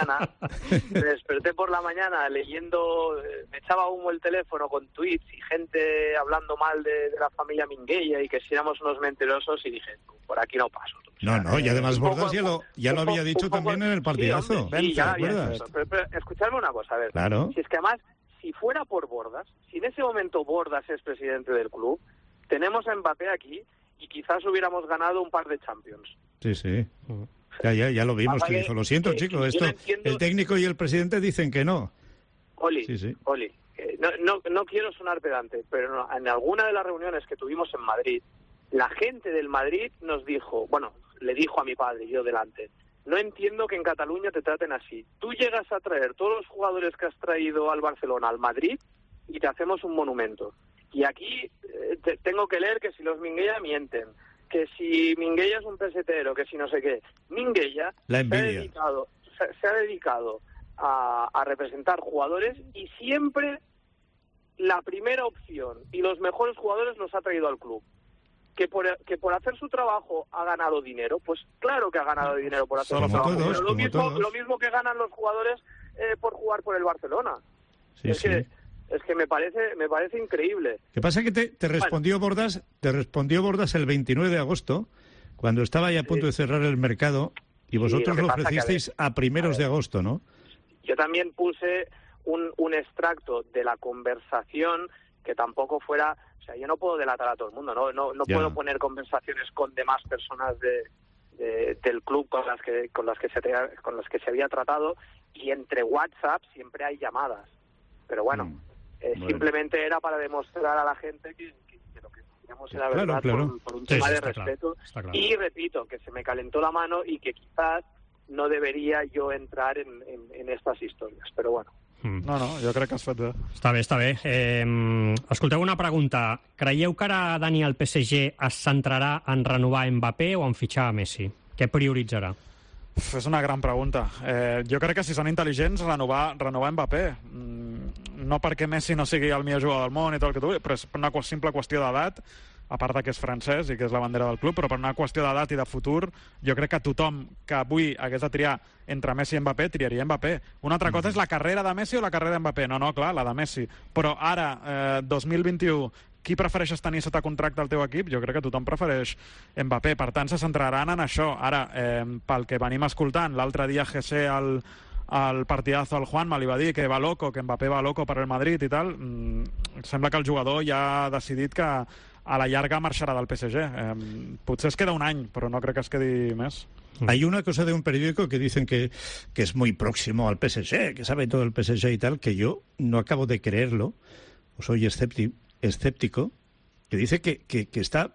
por la mañana leyendo, me echaba humo el teléfono con tweets y gente hablando mal de la familia Minguella y que si éramos unos mentirosos y dije, por aquí no paso. No, y además Bordas ya lo había dicho también en el partidazo. Sí, ya había dicho. Pero escuchadme una cosa, a ver. Claro. Si es que además, si fuera por Bordas, si en ese momento Bordas es presidente del club, tenemos a Mbappé aquí y quizás hubiéramos ganado un par de Champions. Sí. Ya lo vimos que dijo. Lo siento, chicos, el técnico y el presidente dicen que no. Oli, no quiero sonar pedante, pero en alguna de las reuniones que tuvimos en Madrid, la gente del Madrid nos dijo, le dijo a mi padre, yo delante, no entiendo que en Cataluña te traten así. Tú llegas a traer todos los jugadores que has traído al Barcelona, al Madrid, y te hacemos un monumento. Y aquí tengo que leer que si los Minguella mienten, que si Minguella es un pesetero, que si no sé qué. Minguella se ha dedicado a representar jugadores y siempre la primera opción y los mejores jugadores los ha traído al club. Que por hacer su trabajo ha ganado dinero, pues claro que ha ganado dinero por hacer su trabajo. Pero lo mismo que ganan los jugadores por jugar por el Barcelona. Es que me parece increíble. ¿Qué pasa? Que te respondió Bordas el 29 de agosto, cuando estaba ya a punto de cerrar el mercado, y vosotros lo ofrecisteis a primeros de agosto, ¿no? Yo también puse un extracto de la conversación que tampoco fuera... O sea, yo no puedo delatar a todo el mundo, no puedo poner conversaciones con demás personas del club con las que se había tratado, y entre WhatsApp siempre hay llamadas. Pero bueno... Simplemente era para demostrar a la gente que lo que decíamos era verdad. Por un tema de respeto. Claro. Y repito, que se me calentó la mano y que quizás no debería yo entrar en estas historias, pero bueno. No, jo crec que has fet bé. Està bé. Escolteu una pregunta. Creieu que ara Dani al PSG es centrarà en renovar Mbappé o en fitxar a Messi? Què prioritzarà? És una gran pregunta. Jo crec que si són intel·ligents, renovar Mbappé. No perquè Messi no sigui el millor jugador del món i tot el que tu vulguis, però és una simple qüestió d'edat. a part de que és francès i que és la bandera del club, però per una qüestió d'edat i de futur, jo crec que tothom que avui hagués de triar entre Messi i Mbappé, triaria Mbappé. Una altra cosa és la carrera de Messi o la carrera d'Mbappé. No, clar, la de Messi. Però ara, 2021, qui prefereixes tenir sota contracte al teu equip? Jo crec que tothom prefereix Mbappé. Per tant, se centraran en això. Ara, pel que venim escoltant, l'altre dia José al partidazo al Juanma li va dir que va loco, que Mbappé va loco per el Madrid i tal. Sembla que el jugador ja ha decidit que a la llarga marxarà del PSG. Potser es queda un any, però no crec que es quedi més. Hay una cosa de un periódico que dicen que es muy próximo al PSG, que sabe todo el PSG y tal, que yo no acabo de creerlo, o soy escéptico, que dice que está...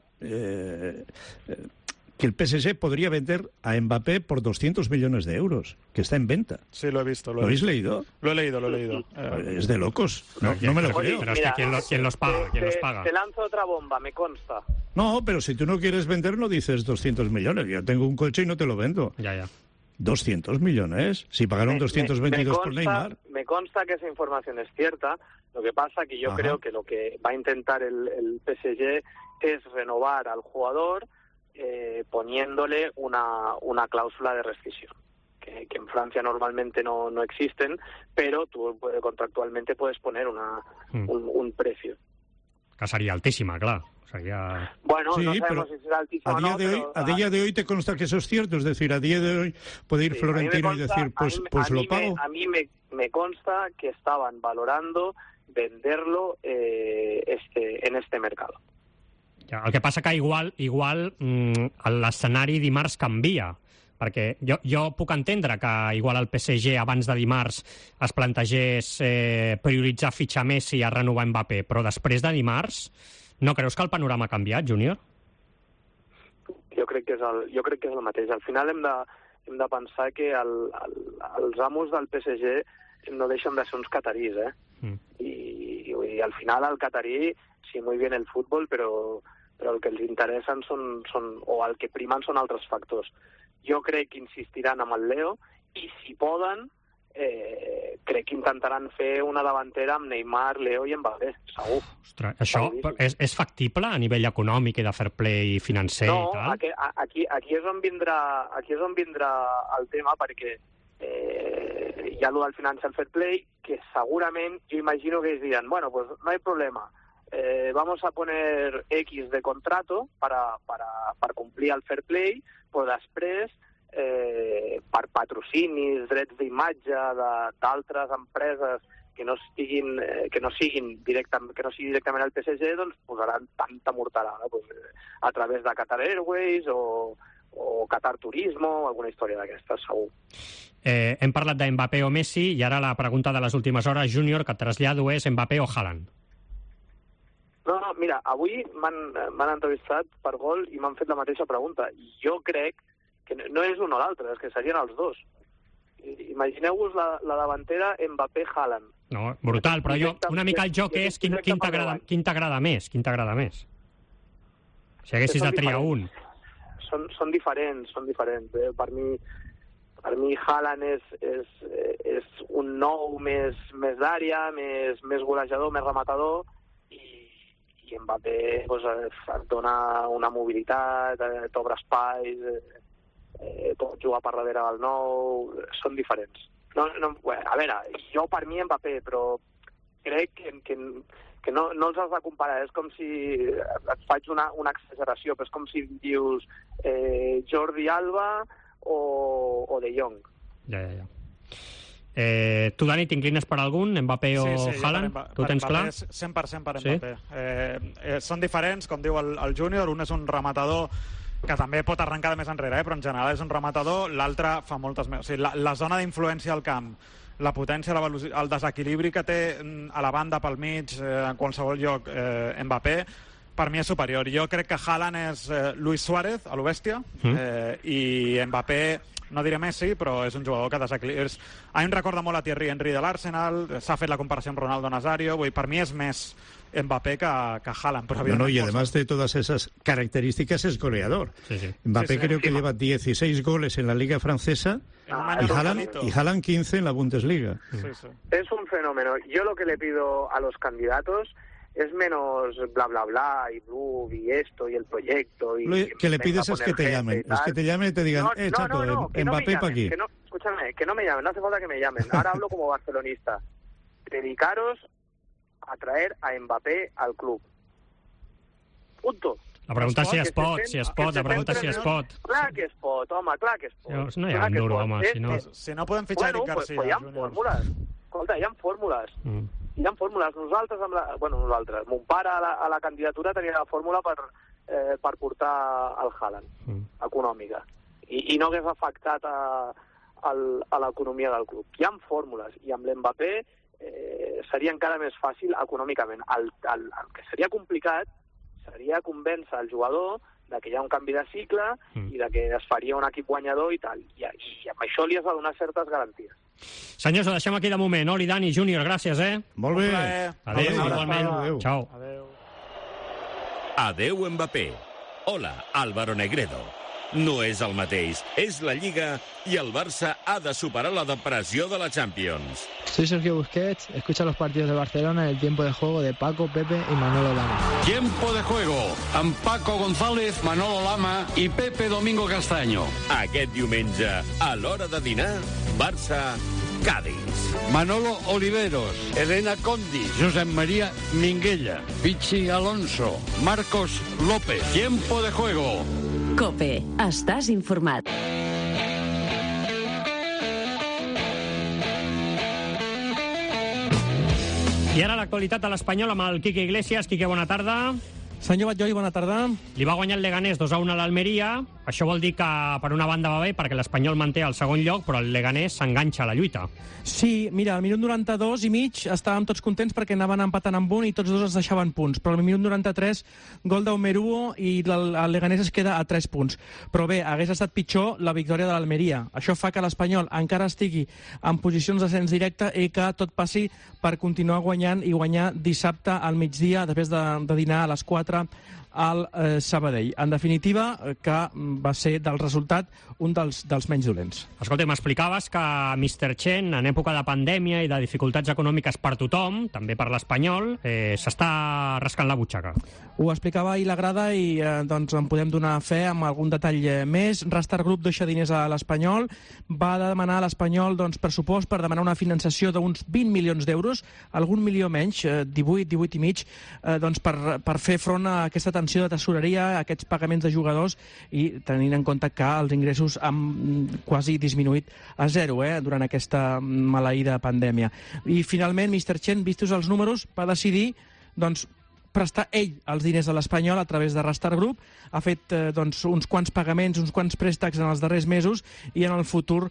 que el PSG podría vender a Mbappé por 200 millones de euros, que está en venta. Sí, lo he visto. ¿Lo habéis leído? Lo he leído. Es de locos. No me lo creo. Pero es que ¿quién los paga? Te lanzo otra bomba, me consta. No, pero si tú no quieres vender, no dices 200 millones. Yo tengo un coche y no te lo vendo. Ya. 200 millones. Si pagaron 222 por Neymar. Me consta que esa información es cierta. Lo que pasa que yo creo que lo que va a intentar el PSG es renovar al jugador poniéndole una cláusula de rescisión, que en Francia normalmente no existen, pero tú contractualmente puedes poner un precio. Que sería altísima, claro. Sería... Bueno, sí, no sabemos si será altísima a día de hoy te consta que eso es cierto, es decir, a día de hoy puede ir Florentino y decir, pues lo pago. A mí me consta que estaban valorando venderlo en este mercado. Ja, el que passa que igual l'escenari dimarts canvia, perquè jo puc entendre que igual el PSG abans de dimarts es plantegés prioritzar fitxar Messi a renovar Mbappé, però després de dimarts no creus que el panorama ha canviat, Júnior? Jo crec que és el mateix. Al final hem de pensar que els amos del PSG no deixen de ser uns catarís, I al final el catarí sí, muy bien el fútbol, però el que els interessen o el que primen són altres factors. Jo crec que insistiran amb el Leo i si poden crec que intentaran fer una davantera amb Neymar, Leo i Mbappé, segur. Ostres, això és factible a nivell econòmic i de fair play financer i tal? No, aquí és on vindrà el tema, perquè hi ha allò del financial fair play, que segurament jo imagino que ells diran, bueno, pues no hay problema, vamos a poner X de contrato para complir el fair play, però després per patrocinis, drets d'imatge d'altres empreses que no siguin directament al PSG, doncs posaran tanta morterada a través de Qatar Airways o Qatar Turismo o alguna història d'aquestes, segur. Hem parlat de Mbappé o Messi i ara la pregunta de les últimes hores, Júnior, que et trasllado és Mbappé o Haaland? No, mira, avui m'han entrevistat per Gol i m'han fet la mateixa pregunta. I jo crec que no és un o l'altre, és que serien els dos. Imagineu-vos la davantera Mbappé-Haaland. No, brutal, però una mica el joc és quin t'agrada més. Si haguessis de triar un. Són diferents. Per mi Haaland és un nou més d'àrea, més golejador, més rematador, i Mbappé et dona una mobilitat, t'obre espais, pot jugar per darrere del nou, són diferents. A veure, jo per mi Mbappé, però crec que no els has de comparar. És com si et faig una exageració, però és com si dius Jordi Alba o De Jong. Ja. Tu, Dani, t'inclines per algun? Mbappé o Haaland? Tu tens clar? 100% per Mbappé. Són diferents, com diu el Júnior. Un és un rematador que també pot arrencar de més enrere, però en general és un rematador. L'altre fa moltes més. O sigui, la zona d'influència al camp, la potència, la velocitat, el desequilibri que té a la banda pel mig, en qualsevol lloc, Mbappé, per mi és superior. Jo crec que Haaland és Luis Suárez, a lo bèstia, i Mbappé, no diré Messi, però és un jugador que desequilibra. A mi em recorda molt a Thierry Henry de l'Arsenal, s'ha fet la comparació amb Ronaldo Nazario, per mi és més Mbappé que Haaland. Pero y además de todas esas características es goleador. Sí. Mbappé creo que lleva 16 goles en la Liga Francesa y Haaland 15 en la Bundesliga. Es un fenómeno. Yo lo que le pido a los candidatos es menos bla, bla, bla, y blue, y esto, y el proyecto. Y que le pides es que te llamen. Es que te llamen y te digan, chato, Mbappé para aquí. Escúchame, que no me llamen, no hace falta que me llamen. Ahora hablo como barcelonista. Dedicaros a traer a Mbappé al club. Punto. La pregunta és si es pot, la pregunta és si es pot. Clar que es pot, home, clar que es pot. No hi ha un duro, home, si no... Si no podem fitxar Eric Garcia. Pues hi ha fórmules. Escolta, hi ha fórmules. Hi ha fórmules. Nosaltres, mon pare a la candidatura tenia la fórmula per portar el Haaland, econòmica. I no hagués afectat a l'economia del club. Hi ha fórmules. I amb l'Mbappé seria encara més fàcil econòmicament. El que seria complicat seria convèncer el jugador de que hi ha un canvi de cicle i de que es faria un equip guanyador i tal. I amb això li has de donar certes garanties. Senyors, ho deixem aquí de moment. Oli, Dani, Júnior, gràcies, Molt bé. Adéu, igualment. Ciao. Adéu, Mbappé. Hola, Álvaro Negredo. No és el mateix, és la Lliga i el Barça ha de superar la depressió de la Champions. Soy Sergio Busquets, escucha los partidos de Barcelona en el tiempo de juego de Paco, Pepe y Manolo Lama. Tiempo de juego amb Paco González, Manolo Lama i Pepe Domingo Castaño. Aquest diumenge, a l'hora de dinar, Barça-Cádiz. Manolo Oliveros, Elena Condi, Josep María Minguella, Pichi Alonso, Marcos López. Tiempo de juego. COPE. Estàs informat. I ara l'actualitat de l'Espanyol amb el Quique Iglesias. Quique, bona tarda. Senyor Batllori, bona tarda. Li va guanyar el Leganés 2-1 a l'Almeria. Això vol dir que per una banda va bé perquè l'Espanyol manté el segon lloc, però el Leganés s'enganxa a la lluita. Sí, mira, al minut 92 i mig estàvem tots contents perquè anaven empatant amb un i tots dos es deixaven punts. Però al minut 93, gol d'Omeruo i el Leganés es queda a 3 punts. Però bé, hagués estat pitjor la victòria de l'Almeria. Això fa que l'Espanyol encara estigui en posicions d'ascens directe i que tot passi per continuar guanyant i guanyar dissabte al migdia, després de dinar a les 4 al Sabadell. En definitiva, que va ser del resultat un dels menys dolents. Escolta, m'explicaves que Mr. Chen, en època de pandèmia i de dificultats econòmiques per tothom, també per l'Espanyol, s'està rascant la butxaca. Ho explicava ahir la grada i doncs en podem donar fe amb algun detall més. Rastar Group deixa diners a l'Espanyol, va demanar a l'Espanyol pressupost per demanar una finançació d'uns 20 milions d'euros, algun milió menys, 18 i mig, per fer front a aquesta tensió de tesoreria, a aquests pagaments de jugadors i tenint en compte que els ingressos han quasi disminuït a zero durant aquesta maleïda pandèmia. I finalment, Mr. Chen, vistos els números, va decidir prestar ell els diners a l'Espanyol a través de Rastar Group. Ha fet uns quants pagaments, uns quants préstecs en els darrers mesos i en el futur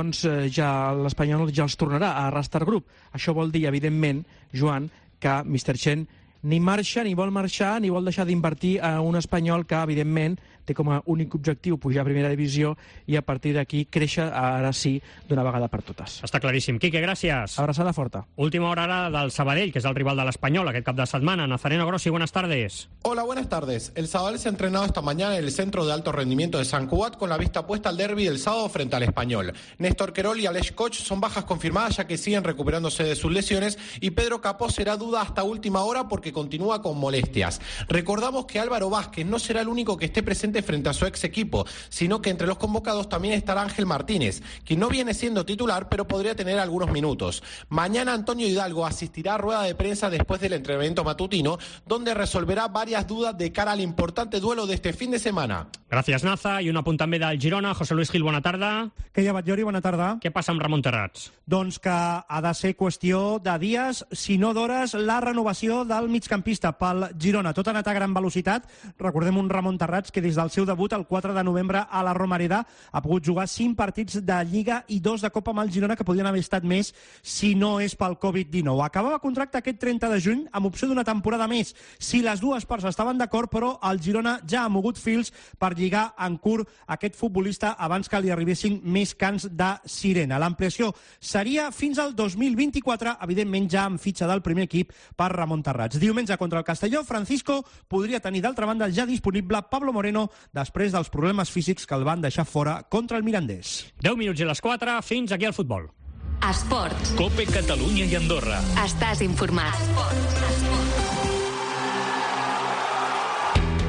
ja l'Espanyol ja els tornarà a Rastar Group. Això vol dir, evidentment, Joan, que Mr. Chen ni marxa, ni vol marxar, ni vol deixar d'invertir a un Espanyol que, evidentment, té com a únic objectiu pujar a primera divisió i a partir d'aquí créixer, ara sí, d'una vegada per totes. Està claríssim. Quique, gràcies. Abraçada forta. Última hora ara del Sabadell, que és el rival de l'Espanyol aquest cap de setmana. Nazareno Grossi, buenas tardes. Hola, buenas tardes. El Sabadell se ha entrenado esta mañana en el Centro de Alto Rendimiento de San Cugat con la vista puesta al derbi del sábado frente al Español. Néstor Querol y Aleix Koch son bajas confirmadas ya que siguen recuperándose de sus lesiones y Pedro Capó será duda hasta última hora porque continúa con molestias. Recordamos que Álvaro Vázquez no será el único que esté presente frente a su ex equipo, sino que entre los convocados también estará Ángel Martínez, quien no viene siendo titular, pero podría tener algunos minutos. Mañana Antonio Hidalgo asistirá a rueda de prensa después del entrenamiento matutino, donde resolverá varias dudas de cara al importante duelo de este fin de semana. Gràcies, Naza. I un apunt també del Girona. José Luis Gil, bona tarda. Que hi ha, Batllori, bona tarda. Què passa amb Ramon Terrats? Doncs que ha de ser qüestió de dies, si no d'hores, la renovació del migcampista pel Girona. Tot ha anat a gran velocitat. Recordem un Ramon Terrats que des del seu debut el 4 de novembre a la Romareda ha pogut jugar 5 partits de Lliga i 2 de Copa amb el Girona, que podien haver estat més si no és pel Covid-19. Acabava contracte aquest 30 de juny amb opció d'una temporada més, si les dues parts estaven d'acord, però el Girona ja ha mogut fils per lligar en curt aquest futbolista abans que li arribessin més cants de sirena. L'ampliació seria fins al 2024, evidentment ja amb fitxa del primer equip per Ramon Terrats. Diumenge contra el Castelló, Francisco podria tenir d'altra banda ja disponible Pablo Moreno després dels problemes físics que el van deixar fora contra el Mirandés. 10 minuts i les 4, fins aquí al futbol. Esports. COPE Catalunya i Andorra. Estàs informat. Esports.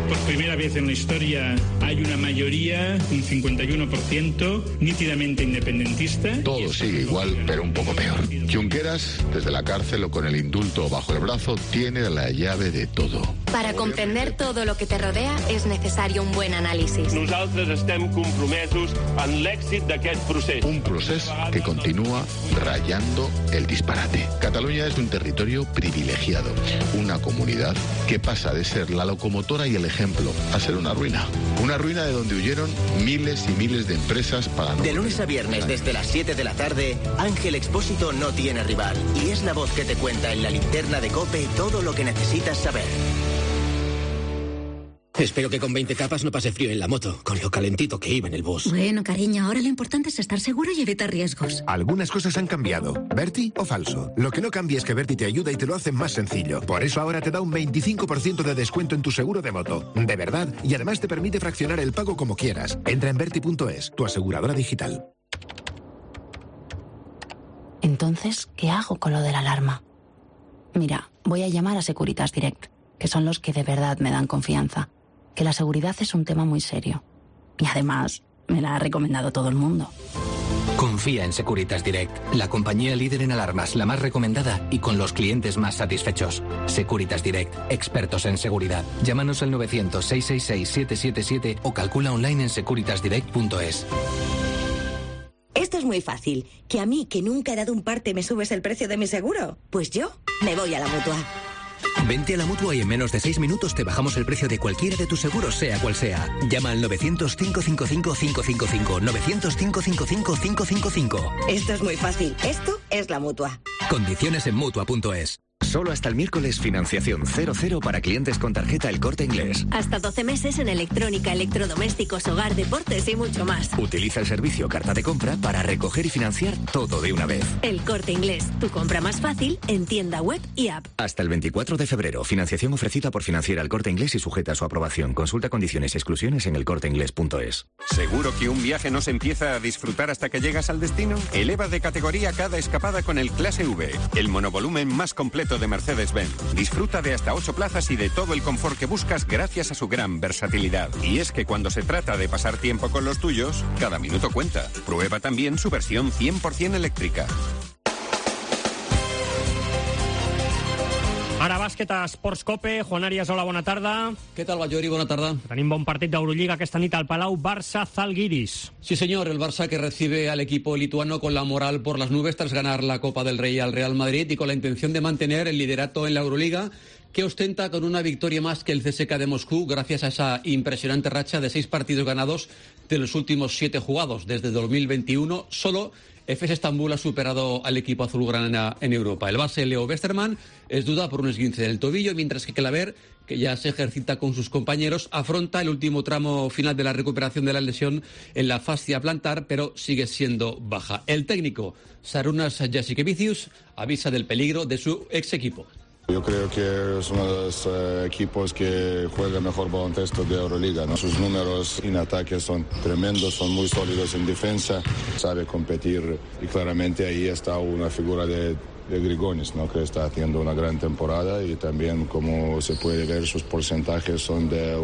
por primera vez en la historia hay una mayoría, un 51%, nítidamente independentista. Todo sigue igual, pero un poco peor. Junqueras, desde la cárcel o con el indulto bajo el brazo, tiene la llave de todo. Para comprender todo lo que te rodea es necesario un buen análisis. Nosaltres estem compromesos en l'èxit d'aquest procés. Un procés que continúa rayando el disparate. Cataluña es un territorio privilegiado, una comunidad que pasa de ser la locomotora y el ejemplo a ser una ruina. Una ruina de donde huyeron miles y miles de empresas para no... De lunes a viernes desde las 7 de la tarde, Ángel Expósito no tiene rival y es la voz que te cuenta en la linterna de COPE todo lo que necesitas saber. Espero que con 20 capas no pase frío en la moto, con lo calentito que iba en el bus. Bueno, cariño, ahora lo importante es estar seguro y evitar riesgos. Algunas cosas han cambiado. ¿Berti o falso? Lo que no cambia es que Berti te ayuda y te lo hace más sencillo. Por eso ahora te da un 25% de descuento en tu seguro de moto. De verdad, y además te permite fraccionar el pago como quieras. Entra en Berti.es, tu aseguradora digital. Entonces, ¿qué hago con lo de la alarma? Mira, voy a llamar a Securitas Direct, que son los que de verdad me dan confianza. Que la seguridad es un tema muy serio. Y además, me la ha recomendado todo el mundo. Confía en Securitas Direct, la compañía líder en alarmas, la más recomendada y con los clientes más satisfechos. Securitas Direct, expertos en seguridad. Llámanos al 900-666-777 o calcula online en securitasdirect.es. Esto es muy fácil. ¿Que a mí, que nunca he dado un parte, me subes el precio de mi seguro? Pues yo me voy a la Mutua. Vente a la Mutua y en menos de 6 minutos te bajamos el precio de cualquiera de tus seguros, sea cual sea. Llama al 900-555-555. 900-555-555. Esto es muy fácil. Esto es la Mutua. Condiciones en Mutua.es. Solo hasta el miércoles financiación 0,0 para clientes con tarjeta El Corte Inglés. Hasta 12 meses en electrónica, electrodomésticos, hogar, deportes y mucho más. Utiliza el servicio Carta de Compra para recoger y financiar todo de una vez. El Corte Inglés, tu compra más fácil en tienda web y app. Hasta el 24 de febrero. Financiación ofrecida por Financiera El Corte Inglés y sujeta a su aprobación. Consulta condiciones y exclusiones en elcorteinglés.es. ¿Seguro que un viaje no se empieza a disfrutar hasta que llegas al destino? Eleva de categoría cada escapada con el Clase V, el monovolumen más completo de Mercedes-Benz. Disfruta de hasta 8 plazas y de todo el confort que buscas gracias a su gran versatilidad. Y es que cuando se trata de pasar tiempo con los tuyos, cada minuto cuenta. Prueba también su versión 100% eléctrica. Ara bàsquet a Esports Cope. Juan Arias, hola, bona tarda. ¿Qué tal, Bayori? Buena tarde. Tenim bon partit d'Eurolliga aquesta nit al Palau. Barça-Zalgiris. Sí, señor. El Barça que recibe al equipo lituano con la moral por las nubes tras ganar la Copa del Rey al Real Madrid y con la intención de mantener el liderato en la Euroliga, que ostenta con una victoria más que el CSKA de Moscú gracias a esa impresionante racha de 6 partidos ganados de los últimos 7 jugados. Desde 2021 solo FS Estambul ha superado al equipo azulgrana en Europa. El base Leo Westermann es duda por un esguince del tobillo, mientras que Claver, que ya se ejercita con sus compañeros, afronta el último tramo final de la recuperación de la lesión en la fascia plantar, pero sigue siendo baja. El técnico Sarunas Jasikevicius avisa del peligro de su ex equipo. Yo creo que es uno de los equipos que juega mejor baloncesto de Euroliga, ¿no? Sus números en ataque son tremendos, son muy sólidos en defensa, sabe competir y claramente ahí está una figura de Grigonis, ¿no? Que está haciendo una gran temporada y también, como se puede ver, sus porcentajes son de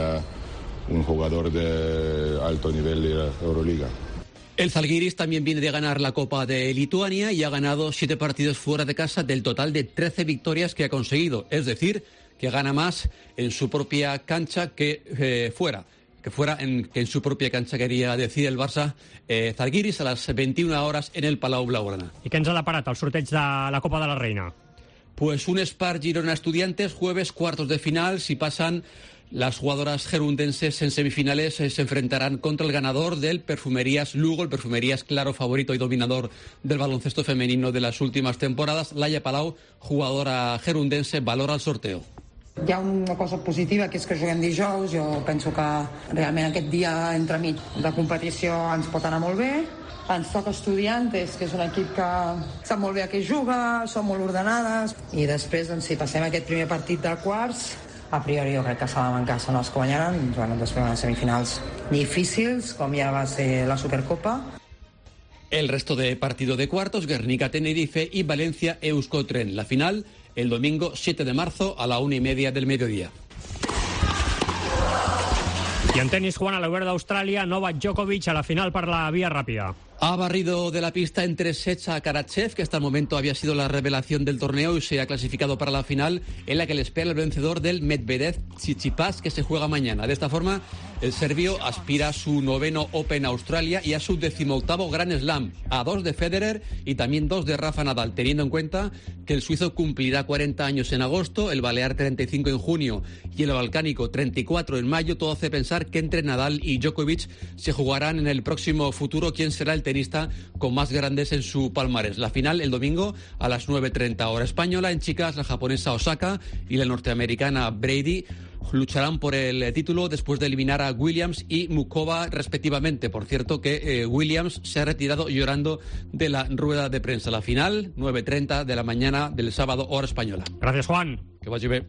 un jugador de alto nivel de Euroliga. El Zalgiris también viene de ganar la Copa de Lituania y ha ganado 7 partidos fuera de casa del total de 13 victorias que ha conseguido. Es decir, que gana más en su propia cancha que fuera. Que en su propia cancha, quería decir el Barça. Zalgiris a las 21 horas en el Palau Blaugrana. I què ens ha deparat el sorteig de la Copa de la Reina? Pues un Spar Girona Estudiantes, jueves, cuartos de final. Si pasan, las jugadoras gerundenses en semifinales se enfrentarán contra el ganador del Perfumerías Lugo, el Perfumerías claro favorito y dominador del baloncesto femenino de las últimas temporadas. Laia Palau, jugadora gerundense, valora el sorteo. Hi ha una cosa positiva, que és que juguem dijous. Jo penso que realment aquest dia entremig de competició ens pot anar molt bé. Ens toca Estudiantes, que és un equip que sap molt bé a què juga, són molt ordenades. I després, doncs, si passem aquest primer partit de quarts, a priori jo crec que Salamanca són els que guanyaran. Bueno, després unes semifinals difícils, com ja va ser la Supercopa. El resto de partido de cuartos, Guernica-Tenerife y Valencia-Euskotren. La final, el domingo 7 de marzo a la 1:30 del mediodía. I en tenis, Juan, a l'Obert d'Austràlia, Novak Djokovic a la final per la vía rápida. Ha barrido de la pista en 3 sets a Karatsev, que hasta el momento había sido la revelación del torneo y se ha clasificado para la final, en la que le espera el vencedor del Medvedev-Tsitsipas, que se juega mañana. De esta forma, el serbio aspira a su 9º Open Australia y a su 18º Grand Slam, a 2 de Federer y también 2 de Rafa Nadal, teniendo en cuenta que el suizo cumplirá 40 años en agosto, el balear 35 en junio y el balcánico 34 en mayo. Todo hace pensar que entre Nadal y Djokovic se jugarán en el próximo futuro quién será el tenista con más grandes en su palmarés. La final el domingo a las 9:30 hora española. En chicas, la japonesa Osaka y la norteamericana Brady lucharán por el título después de eliminar a Williams y Mukova respectivamente. Por cierto que Williams se ha retirado llorando de la rueda de prensa. La final, 9:30 de la mañana del sábado, hora española. Gràcies, Juan. Que vagi bé.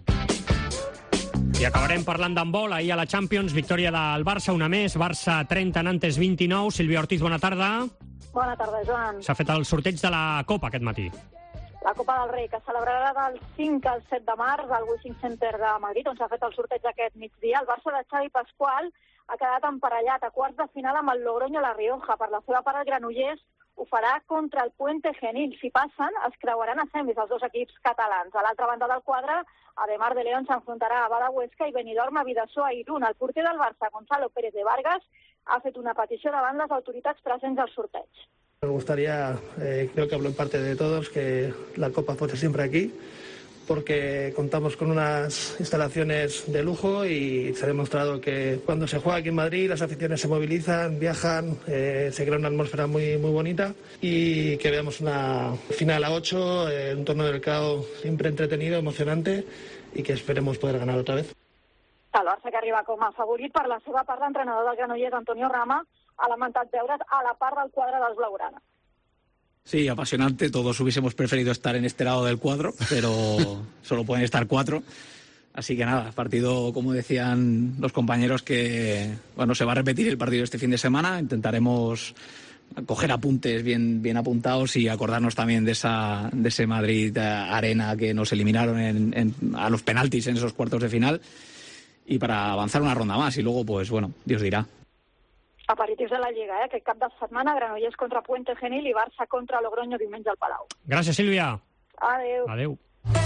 I acabarem parlant d'handbol. Ahir a la Champions, victòria del Barça, una més. Barça 30, Nantes 29. Sílvia Ortiz, bona tarda. Bona tarda, Joan. S'ha fet el sorteig de la Copa aquest matí. La Copa del Rei, que celebrarà del 5 al 7 de març al Wishing Center de Madrid, on s'ha fet el sorteig aquest migdia. El Barça de Xavi Pascual ha quedat emparellat a quarts de final amb el Logroño La Rioja. Per la seva part, el Granollers ho farà contra el Puente Genil. Si passen, es creuaran a semis els dos equips catalans. A l'altra banda del quadre, Ademar de León s'enfrontarà a Bada Huesca i Benidorm a Vidasoa a Irún. El porter del Barça, Gonzalo Pérez de Vargas, ha fet una petició davant les autoritats presents al sorteig. Me gustaría, creo que hablo en parte de todos, que la Copa fuese siempre aquí, porque contamos con unas instalaciones de lujo y se ha demostrado que cuando se juega aquí en Madrid las aficiones se movilizan, viajan, se crea una atmósfera muy bonita y que veamos una final a 8, un torneo del CAO siempre entretenido, emocionante y que esperemos poder ganar otra vez. El Barça, que arriba com a favorit, per la seva part, l'entrenador del Granollers, Antonio Rama, ha lamentat veure's a la part del quadre dels blaugrana. Sí, apasionante. Todos hubiésemos preferido estar en este lado del cuadro, pero solo pueden estar 4. Así que nada, partido, como decían los compañeros, que bueno, se va a repetir el partido este fin de semana. Intentaremos coger apuntes bien apuntados y acordarnos también de ese Madrid Arena que nos eliminaron a los penaltis en esos cuartos de final, y para avanzar una ronda más y luego, pues bueno, Dios dirá. Aperitius de la Lliga, aquest cap de setmana, Granollers contra Puente Genil i Barça contra Logroño diumenge al Palau. Gràcies, Sílvia. Adéu. Adéu.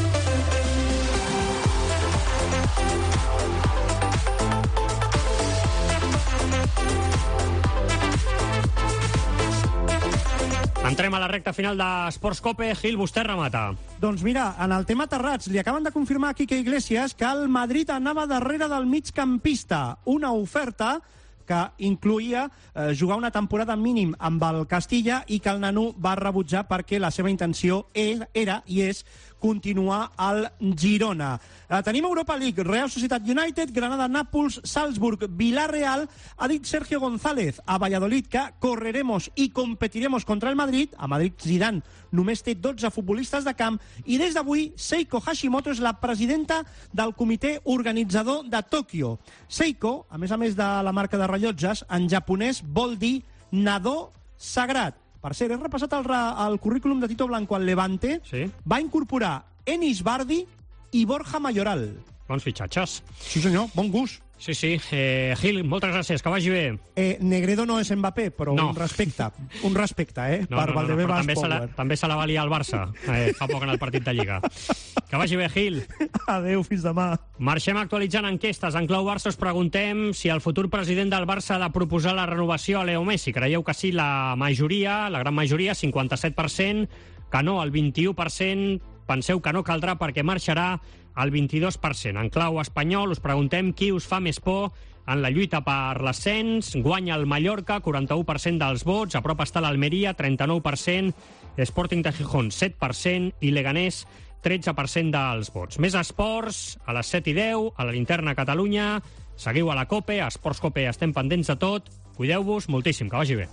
Entrem a la recta final d'Esports Cope. Gil, vostè remata. Doncs mira, en el tema Terrats, li acaben de confirmar a Quique Iglesias que el Madrid anava darrere del migcampista. Una oferta que incluïa jugar una temporada mínim amb el Castilla i que el nano va rebutjar perquè la seva intenció era i és continuar al Girona. Tenim Europa League, Real Societat United, Granada, Nàpols, Salzburg, Villarreal. Ha dit Sergio González a Valladolid que correremos i competiremos contra el Madrid. A Madrid Zidane només té 12 futbolistes de camp i des d'avui Seiko Hashimoto és la presidenta del comitè organitzador de Tòquio. Seiko, a més de la marca de rellotges, en japonès vol dir nadó sagrat. Per cert, he repassat el currículum de Tito Blanco al Levante. Sí. Va incorporar Enis Bardi i Borja Mayoral. Bons fitxatges. Sí, senyor, bon gust. Sí. Gil, moltes gràcies, que vagi bé. Negredo no és Mbappé, però no. Un respecte, No, per Valdebebas Power. També se la va liar al Barça, fa poc en el partit de Lliga. Que vagi bé, Gil. Adéu, fins demà. Marxem actualitzant enquestes. En clau Barça us preguntem si el futur president del Barça ha de proposar la renovació a Leo Messi. Creieu que sí, la gran majoria, 57%, que no, el 21%, penseu que no caldrà perquè marxarà el 22%. En clau espanyol us preguntem qui us fa més por en la lluita per l'ascens. Guanya el Mallorca, 41% dels vots. A prop està l'Almeria, 39%. Sporting de Gijón, 7%. I Leganés, 13% dels vots. Més esports, a les 7:10, a la Linterna Catalunya. Seguiu a la COPE, a Esports COPE estem pendents de tot. Cuideu-vos moltíssim, que vagi bé.